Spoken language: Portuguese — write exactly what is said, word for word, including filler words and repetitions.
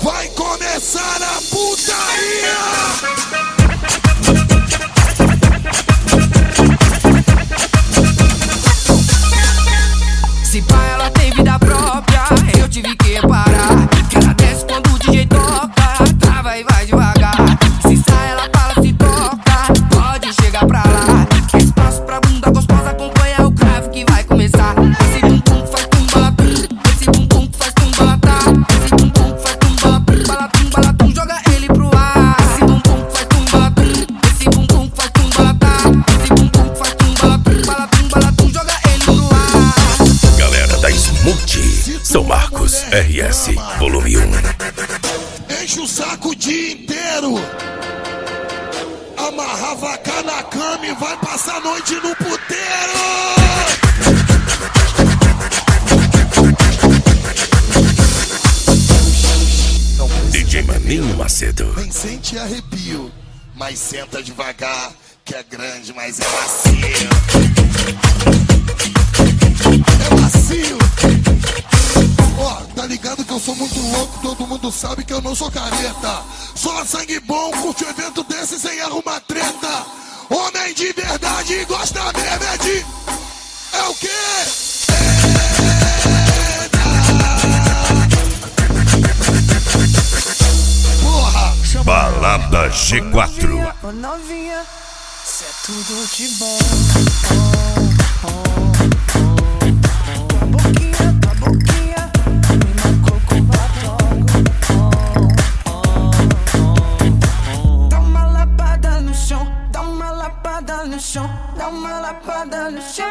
Vai começar a putaria! Se pá, ela tem vida própria, eu tive que reparar que ela desce quando o D J toca, trava e vai devagar. Se sai, ela fala, se toca, pode chegar pra lá. Espaço pra bunda gostosa, acompanha o cravo que vai começar. Esse bumbum faz tum balatum, esse bumbum faz tum balatá. Esse bumbum faz tum balatum, balatum, balatum, joga ele pro ar. Esse bumbum faz tum balatum, esse bumbum faz tum balatá. Esse bumbum faz tum balatum, balatum, balatum, joga ele pro ar. Galera da Smooth, São Marcos, R S, volume um. Enche o saco o dia inteiro. Amarra a vaca na cama e vai passar a noite no puteiro. D J Maninho Macedo. Nem sente arrepio, mas senta devagar, que é grande, mas é macio. É macio. Ó, tá ligado que eu sou muito louco, todo mundo sabe que eu não sou careta. Só sangue bom, curte um evento desse sem arrumar treta. Homem de verdade gosta mesmo é de... É o quê? Porra! Balada G quatro. Ô novinha, cê é tudo de bom. Oh, oh, oh. Tua boquinha, tua boquinha me marcou com batom. Oh, oh, oh. Dá uma lapada no chão, dá uma lapada no chão, dá uma lapada no chão.